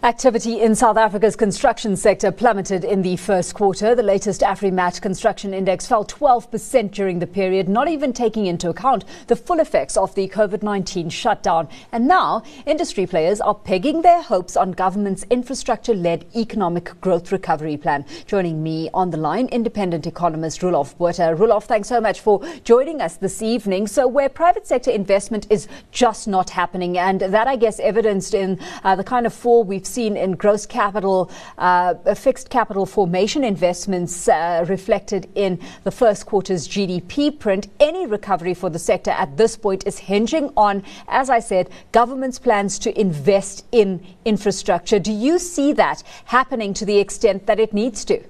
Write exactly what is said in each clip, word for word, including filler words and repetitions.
Activity in South Africa's construction sector plummeted in the first quarter. The latest AfriMat construction index fell twelve percent during the period, not even taking into account the full effects of the COVID nineteen shutdown. And now, industry players are pegging their hopes on government's infrastructure-led economic growth recovery plan. Joining me on the line, independent economist Roelof Botha. Roelof, thanks so much for joining us this evening. So where private sector investment is just not happening, and that, I guess, evidenced in uh, the kind of fall we've seen in gross capital, uh, fixed capital formation investments uh, reflected in the first quarter's G D P print. Any recovery for the sector at this point is hinging on, as I said, government's plans to invest in infrastructure. Do you see that happening to the extent that it needs to?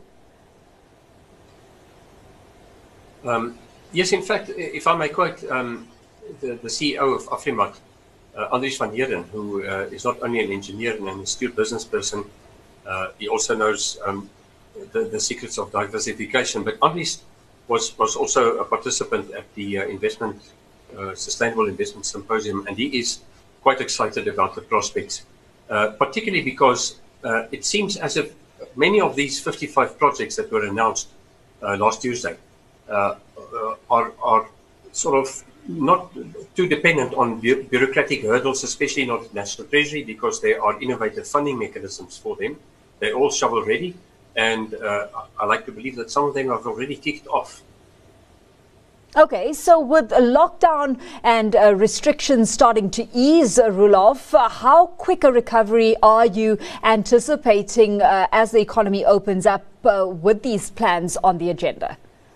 Um, yes, in fact, if I may quote um, the, the C E O of AfriMat, Uh, Andries van Heerden, who uh, is not only an engineer and an astute business person, uh, he also knows um, the, the secrets of diversification. But Andries was, was also a participant at the uh, investment, uh, Sustainable Investment Symposium, and he is quite excited about the prospects, uh, particularly because uh, it seems as if many of these fifty-five projects that were announced uh, last Tuesday uh, uh, are, are sort of not too dependent on bu bureaucratic hurdles, especially not at National Treasury, because there are innovative funding mechanisms for them. They're all shovel ready, and uh, I like to believe that some of them have already kicked off. Okay, so with a lockdown and uh, restrictions starting to ease, uh, Roelof, uh, how quick a recovery are you anticipating uh, as the economy opens up uh, with these plans on the agenda?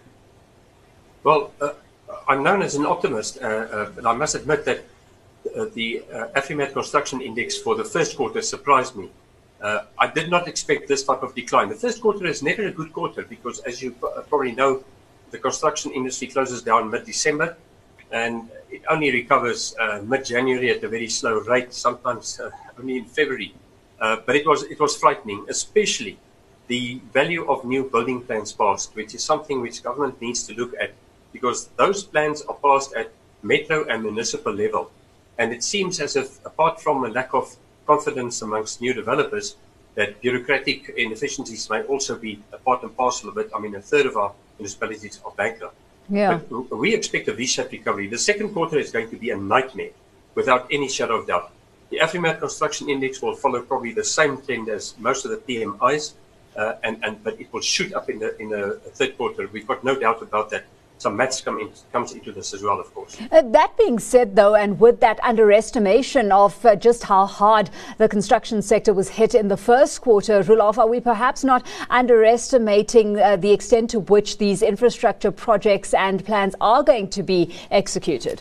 Well, uh, I'm known as an optimist, uh, uh, but I must admit that uh, the uh, AfriMat construction index for the first quarter surprised me. Uh, I did not expect this type of decline. The first quarter is never a good quarter because, as you probably know, the construction industry closes down mid-December and it only recovers uh, mid-January at a very slow rate, sometimes uh, only in February. Uh, but it was, it was frightening, especially the value of new building plans passed, which is something which government needs to look at, because those plans are passed at metro and municipal level. And it seems as if, apart from a lack of confidence amongst new developers, that bureaucratic inefficiencies may also be a part and parcel of it. I mean, a third of our municipalities are bankrupt. Yeah. But we expect a V-shaped recovery. The second quarter is going to be a nightmare, without any shadow of doubt. The AfriMat construction index will follow probably the same trend as most of the P M Is, uh, and, and, but it will shoot up in the, in the third quarter. We've got no doubt about that. Some maths come in, comes into this as well, of course. Uh, that being said, though, and with that underestimation of uh, just how hard the construction sector was hit in the first quarter, Roelof, are we perhaps not underestimating uh, the extent to which these infrastructure projects and plans are going to be executed?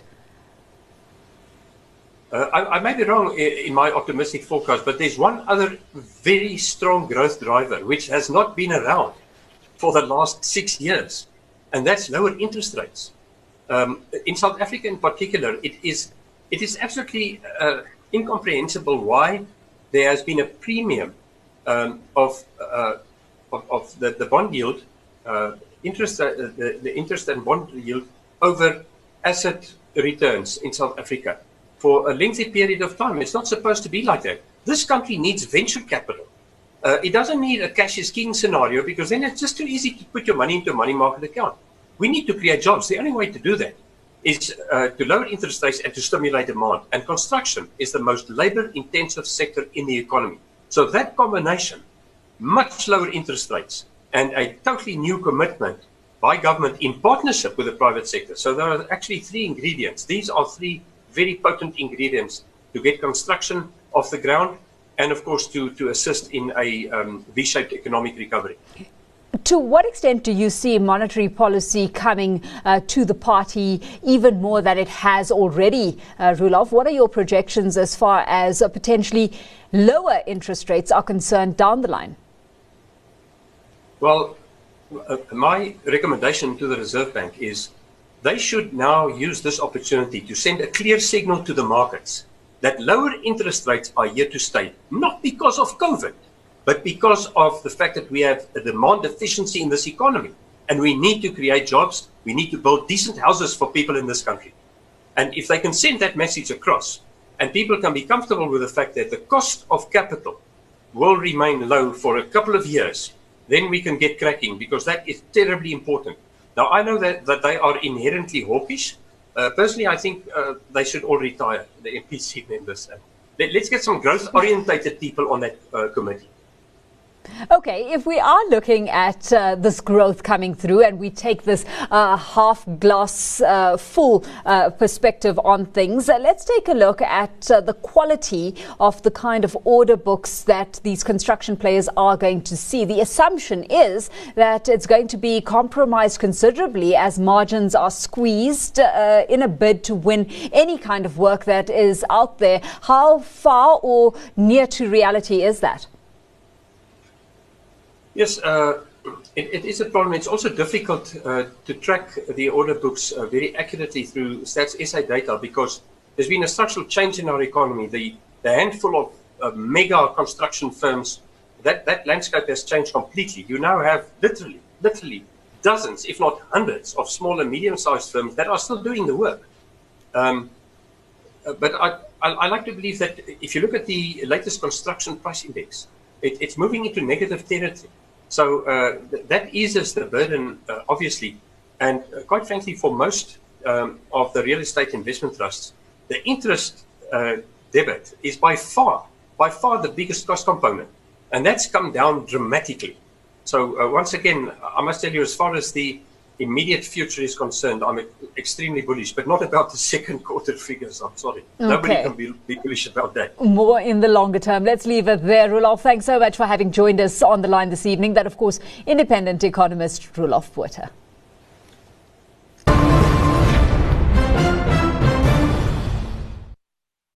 Uh, I, I may be wrong in my optimistic forecast, but there's one other very strong growth driver which has not been around for the last six years. And that's lower interest rates. Um, in South Africa in particular, it is, it is absolutely uh, incomprehensible why there has been a premium um, of, uh, of, of the, the bond yield, uh, interest, uh, the, the interest and bond yield over asset returns in South Africa for a lengthy period of time. It's not supposed to be like that. This country needs venture capital. Uh, it doesn't need a cash is king scenario, because then it's just too easy to put your money into a money market account. We need to create jobs. The only way to do that is uh, to lower interest rates and to stimulate demand. And construction is the most labor-intensive sector in the economy. So that combination, much lower interest rates and a totally new commitment by government in partnership with the private sector. So there are actually three ingredients. These are three very potent ingredients to get construction off the ground, and of course to, to assist in a um, V-shaped economic recovery. To what extent do you see monetary policy coming uh, to the party even more than it has already, uh, Roelof? What are your projections as far as uh, potentially lower interest rates are concerned down the line? Well, uh, my recommendation to the Reserve Bank is they should now use this opportunity to send a clear signal to the markets that lower interest rates are here to stay, not because of COVID, but because of the fact that we have a demand deficiency in this economy. And we need to create jobs. We need to build decent houses for people in this country. And if they can send that message across, and people can be comfortable with the fact that the cost of capital will remain low for a couple of years, then we can get cracking, because that is terribly important. Now, I know that, that they are inherently hawkish. Uh, personally, I think uh, they should all retire, the M P C members. Let, let's get some growth-orientated people on that uh, committee. Okay, if we are looking at uh, this growth coming through and we take this uh, half glass uh, full uh, perspective on things, uh, let's take a look at uh, the quality of the kind of order books that these construction players are going to see. The assumption is that it's going to be compromised considerably as margins are squeezed uh, in a bid to win any kind of work that is out there. How far or near to reality is that? Yes, uh, it, it is a problem. It's also difficult uh, to track the order books uh, very accurately through Stats S A data, because there's been a structural change in our economy. The, the handful of uh, mega construction firms, that, that landscape has changed completely. You now have literally, literally dozens, if not hundreds, of small and medium-sized firms that are still doing the work. Um, uh, but I, I, I like to believe that if you look at the latest construction price index, it, it's moving into negative territory. So uh, th that eases the burden, uh, obviously, and uh, quite frankly, for most um, of the real estate investment trusts, the interest uh, debit is by far, by far the biggest cost component, and that's come down dramatically. So uh, once again, I must tell you, as far as the immediate future is concerned, I'm extremely bullish, but not about the second quarter figures. I'm sorry. Okay. Nobody can be, be bullish about that. More in the longer term. Let's leave it there. Roelof, thanks so much for having joined us on the line this evening. That, of course, independent economist Roelof Botha.